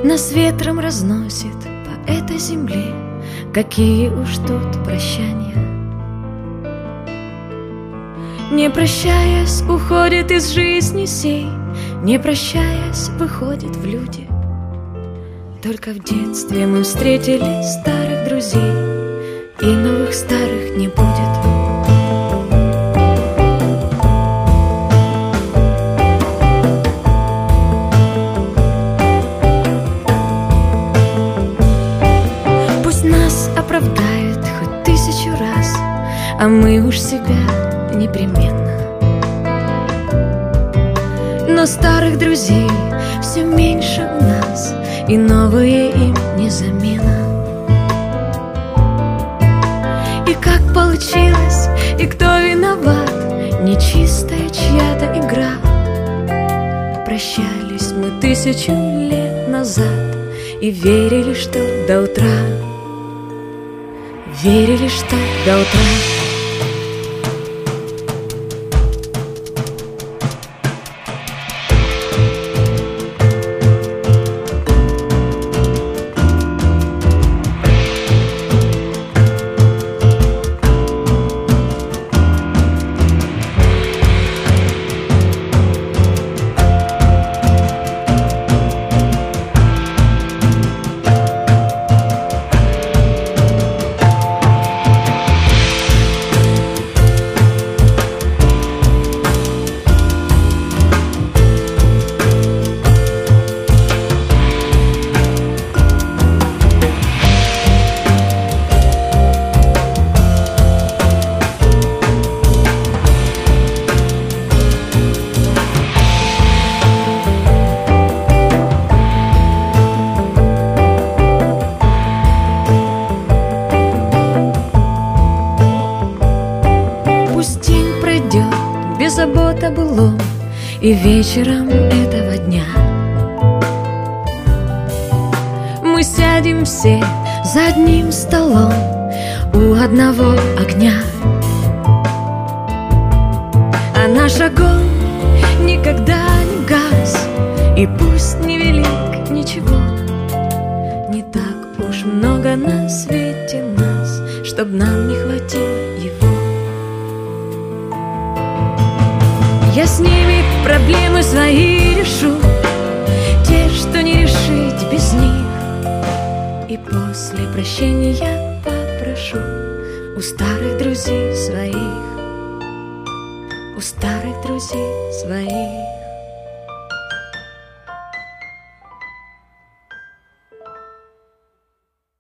Нас ветром разносит по этой земле, какие уж тут прощания. Не прощаясь, уходит из жизни сей, не прощаясь, выходит в люди. Только в детстве мы встретили старых друзей, и новых старых не будет. Оправдает хоть 1000 раз, а мы уж себя непременно. Но старых друзей все меньше у нас, и новые им не замена. И как получилось, и кто виноват, нечистая чья-то игра. Прощались мы 1000 лет назад и верили, что до утра. Верили, что до утра. Без забот о былом и вечером этого дня мы сядем все за одним столом у одного огня. А наш огонь никогда не гас, и пусть не велик ничего, не так уж много на свете нас, чтоб нам не хватило его. Я с ними проблемы свои решу, те, что не решить без них. И после прощения попрошу у старых друзей своих, у старых друзей своих.